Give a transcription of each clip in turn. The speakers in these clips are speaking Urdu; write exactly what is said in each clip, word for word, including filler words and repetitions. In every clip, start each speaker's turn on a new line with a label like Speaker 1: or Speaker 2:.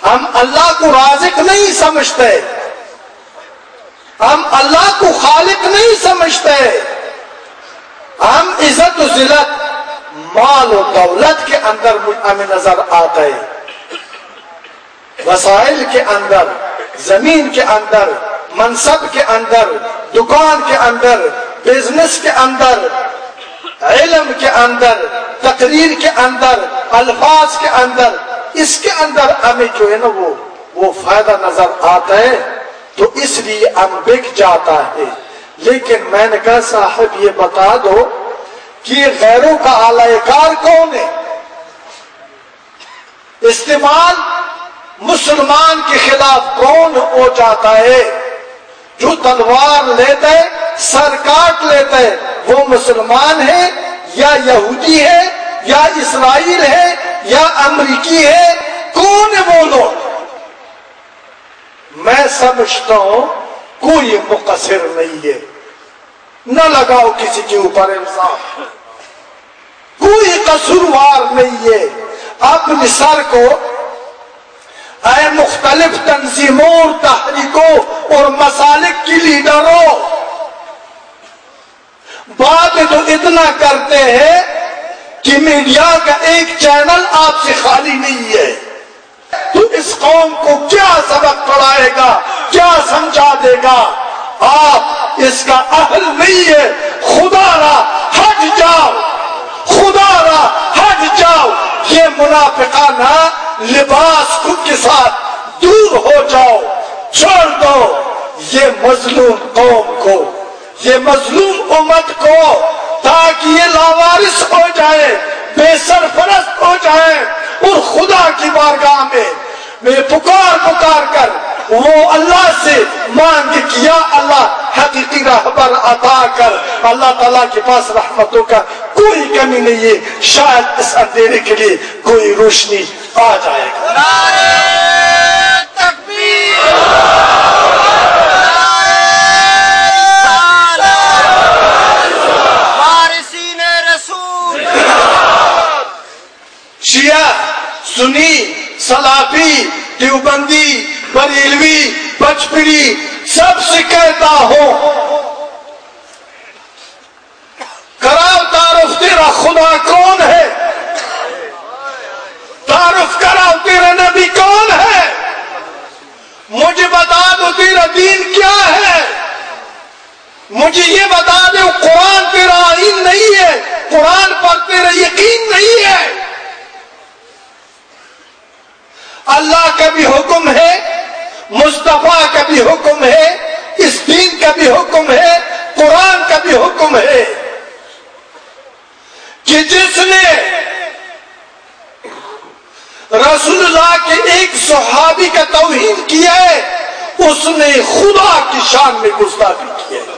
Speaker 1: ہم اللہ کو رازق نہیں سمجھتے، ہم اللہ کو خالق نہیں سمجھتے، ہم عزت و ذلت مال و دولت کے اندر ہمیں نظر آتا ہے، وسائل کے اندر، زمین کے اندر، منصب کے اندر، دکان کے اندر، بزنس کے اندر، علم کے اندر، تقریر کے اندر، الفاظ کے اندر، اس کے اندر ہمیں جو ہے نا وہ وہ فائدہ نظر آتا ہے، تو اس لیے ہم بک جاتا ہے۔ لیکن میں نے کہا صاحب یہ بتا دو کہ غیروں کا اعلی کار کون ہے؟ استعمال مسلمان کے خلاف کون ہو جاتا ہے؟ جو تلوار لیتا ہے، سر کاٹ لیتا ہے، وہ مسلمان ہے یا یہودی ہے یا اسرائیل ہے یا امریکی ہے؟ کون ہے وہ لوگ؟ میں سمجھتا ہوں کوئی مقصر نہیں ہے، نہ لگاؤ کسی کے اوپر الزام، کوئی قصوروار نہیں ہے۔ اپنے سر کو اے مختلف تنظیموں اور تحریکوں اور مسالک کی لیڈروں، بات تو اتنا کرتے ہیں کہ میڈیا کا ایک چینل آپ سے خالی نہیں ہے، تو اس قوم کو کیا سبق پڑھائے گا، کیا سمجھا دے گا؟ آپ اس کا اہل نہیں ہے، خدا را ہٹ جاؤ، خدا را ہٹ جاؤ، یہ منافقانہ لباس خود کے ساتھ دور ہو جاؤ، چھوڑ دو یہ مظلوم قوم کو، یہ مظلوم امت کو، تاکہ یہ لاوارث ہو جائے، بے سرپرست ہو جائے، اور خدا کی بارگاہ میں میں پکار پکار کر وہ اللہ سے مانگ کہ یا اللہ حقیقی رہبر عطا کر۔ اللہ تعالیٰ کے پاس رحمتوں کا کوئی کمی نہیں ہے، شاید اس اندھیرے کے لیے کوئی روشنی آ جائے گا۔
Speaker 2: نعرہ تکبیر، وارثین رسول،
Speaker 1: شیعہ، سنی، سلافی، دیوبندی، بریلوی، بجپڑی، سب سے کہتا ہوں کراؤ تعارف تیرا خدا کون ہے، تعارف کراؤ تیرا نبی کون ہے، مجھے بتا دو تیرا دین کیا ہے، مجھے یہ بتا دو قرآن تیرا آئین نہیں ہے، قرآن پر تیرا یقین نہیں ہے۔ اللہ کا بھی حکم ہے، مصطفیٰ کا بھی حکم ہے، اس دین کا بھی حکم ہے، قرآن کا بھی حکم ہے کہ جس نے رسول اللہ کے ایک صحابی کا توہین کیا ہے اس نے خدا کی شان میں گستاخی کی ہے۔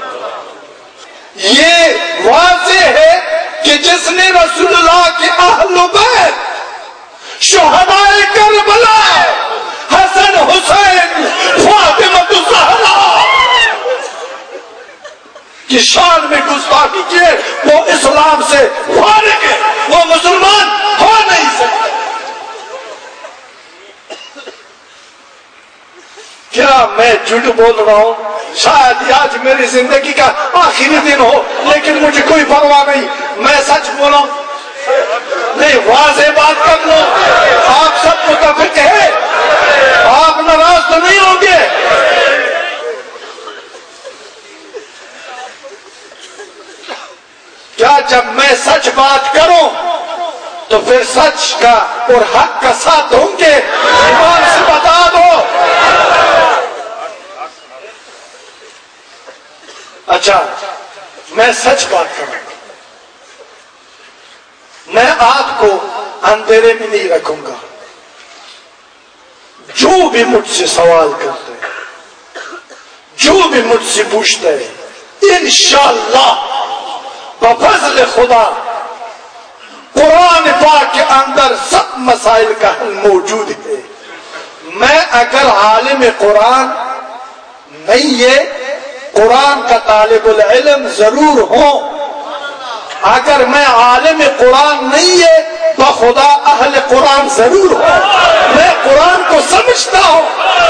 Speaker 1: یہ واضح ہے کہ جس نے رسول اللہ کے اہل و بیت، شہدائے کربلا، حسن حسین، فاطمہ الزہرا کی شان میں گستاخی کی ہے، وہ اسلام سے فارغ ہے، وہ مسلمان ہو نہیں سکتا۔ کیا میں جھوٹ بول رہا ہوں؟ شاید آج میری زندگی کا آخری دن ہو، لیکن مجھے کوئی پرواہ نہیں، میں سچ بولا ہوں۔ نہیں، واضح بات کر لو، آپ سب متفق ہیں، آپ ناراض تو نہیں ہوں گے؟ کیا جب میں سچ بات کروں تو پھر سچ کا اور حق کا ساتھ دوں گے؟ ایمان سے بتا دو۔ اچھا، میں سچ بات کروں، میں آپ کو اندھیرے میں نہیں رکھوں گا۔ جو بھی مجھ سے سوال کرتے ہیں، جو بھی مجھ سے پوچھتے ہیں، انشاءاللہ بفضل خدا قرآن پاک کے اندر سب مسائل کا حل موجود ہے۔ میں اگر عالم قرآن نہیں ہے، قرآن کا طالب العلم ضرور ہوں، اگر میں عالم قرآن نہیں ہے بخدا اہل قرآن ضرور ہوں، میں قرآن کو سمجھتا ہوں.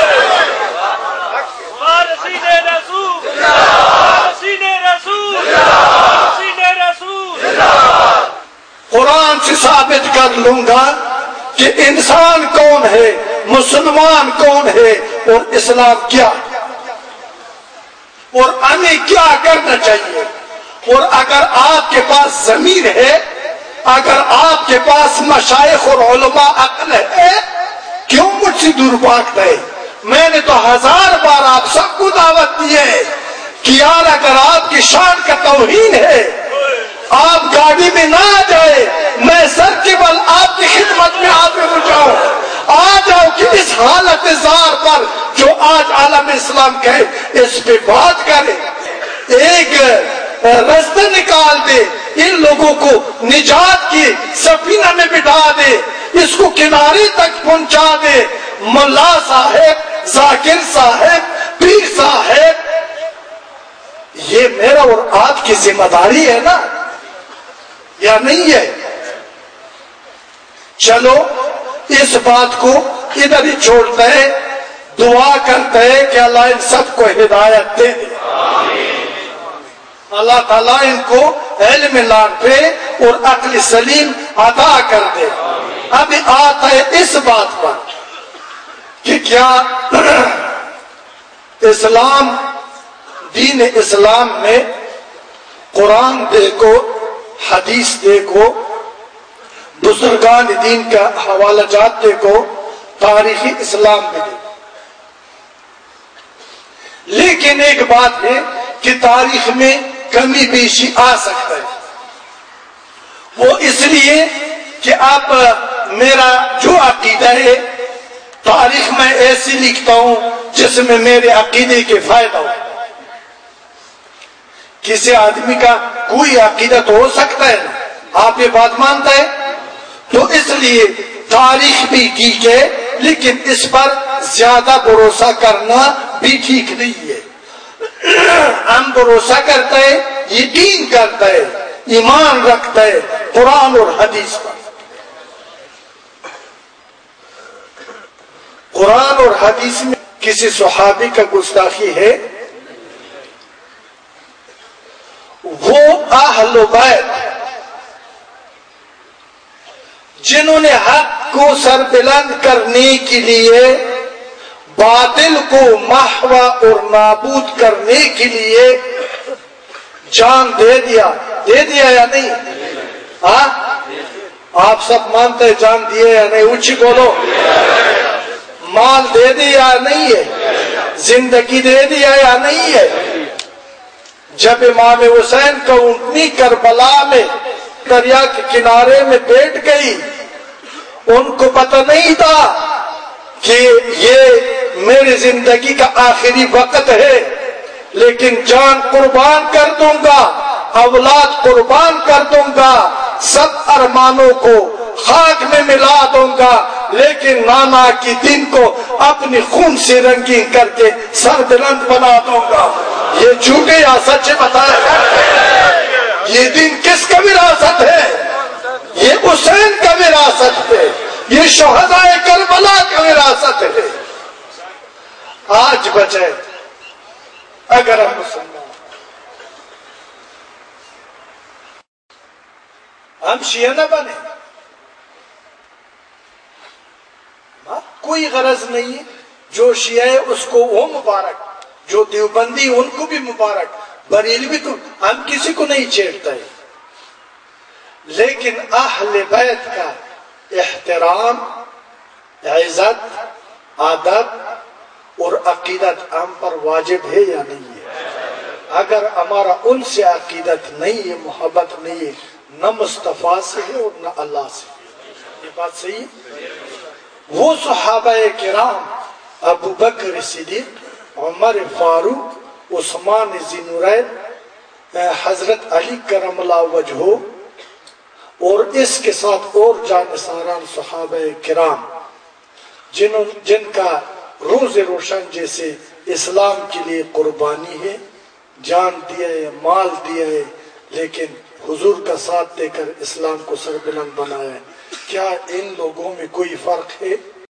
Speaker 1: قرآن سے ثابت کر لوں گا کہ انسان کون ہے, مسلمان کون ہے اور اسلام کیا ہے, اور ہمیں کیا کرنا چاہیے. اور اگر آپ کے پاس ضمیر ہے, اگر آپ کے پاس مشائخ اور علماء عقل ہے, کیوں مجھ سے دور بھاگتا ہے؟ میں نے تو ہزار بار آپ سب کو دعوت دی ہے کہ یار اگر آپ کی شان کا توہین ہے آپ گاڑی میں نہ آ جائے, میں سر کے بل آپ کی خدمت میں حاضر ہو جاؤں. آ جاؤ کہ اس حالت زار پر جو آج عالم اسلام کہے اس پہ بات کرے, ایک رستہ نکال دے, ان لوگوں کو نجات کی سفینہ میں بٹھا دے, اس کو کنارے تک پہنچا دے. ملا صاحب, ذاکر صاحب, پیر صاحب, یہ میرا اور آپ کی ذمہ داری ہے نا, یا نہیں ہے؟ چلو اس بات کو ادھر ہی چھوڑتے ہیں, دعا کرتے ہیں کہ اللہ ان سب کو ہدایت دے دے, اللہ تعالیٰ ان کو علم لانفے اور عقل سلیم عطا کر دے. اب آتا ہے اس بات پر کہ کیا اسلام, دین اسلام میں قرآن دیکھو, حدیث دیکھو, بزرگان دین کا حوالہ جات دیکھو, تاریخی اسلام میں دیکھو, لیکن ایک بات ہے کہ تاریخ میں کمی بیشی آ سکتا ہے. وہ اس لیے کہ اب میرا جو عقیدہ ہے تاریخ میں ایسی لکھتا ہوں جس میں میرے عقیدے کے فائدہ ہو. کسی آدمی کا کوئی عقیدہ تو ہو سکتا ہے نا, آپ یہ بات مانتا ہے, تو اس لیے تاریخ بھی ٹھیک ہے لیکن اس پر زیادہ بھروسہ کرنا بھی ٹھیک نہیں ہے. ہم بھروسہ کرتا ہے, یقین کرتا ہے, ایمان رکھتا ہے قرآن اور حدیث پر. قرآن اور حدیث میں کسی صحابی کا گستاخی ہے, وہ اہل بیت جنہوں نے حق کو سر بلند کرنے کے لیے, باطل کو محو اور نابود کرنے کے لیے جان دے دیا. دے دیا یا نہیں؟ ہاں, آپ سب مانتے ہیں جان دیے یا نہیں؟ اونچی بولو. مال دے دیا یا نہیں ہے؟ زندگی دے دیا یا نہیں ہے؟ جب امام حسین کو اونٹنی کربلا میں دریا کے کنارے میں بیٹھ گئی, ان کو پتہ نہیں تھا کہ یہ میری زندگی کا آخری وقت ہے, لیکن جان قربان کر دوں گا, اولاد قربان کر دوں گا, سب ارمانوں کو خاک میں ملا دوں گا, لیکن نانا کی دن کو اپنی خون سے رنگین کر کے سر بلند بنا دوں گا. یہ جھوٹے یا سچے بتائے, یہ دن کس کا وراثت ہے؟ یہ حسین کا وراثت ہے, یہ شہدائے کربلا کا وراثت ہے. آج بچے اگر ہم مسلمان, ہم شیعہ نہ بنے, کوئی غرض نہیں ہے. جو شیعہ ہے اس کو وہ مبارک, جو دیوبندی ان کو بھی مبارک, بریلوی کو, ہم کسی کو نہیں چھیڑتا ہے, لیکن اہل بیت کا احترام, عزت, ادب اور عقیدت ہم پر واجب ہے یا نہیں ہے؟ اگر ہمارا ان سے عقیدت نہیں ہے, محبت نہیں ہے, نہ مصطفیٰ سے ہے اور نہ اللہ سے. یہ بات صحیح ہے؟ وہ صحابہ کرام, ابو بکر صدیق, عمر فاروق, عثمان ذی نورین, حضرت علی کرم اللہ وجہہ, اور اس کے ساتھ اور جانساران صحابہ کرام جنہوں جن کا روز روشن جیسے اسلام کے لیے قربانی ہے, جان دیا ہے, مال دیا ہے, لیکن حضور کا ساتھ دے کر اسلام کو سربلند بنایا ہے. کیا ان لوگوں میں کوئی فرق ہے؟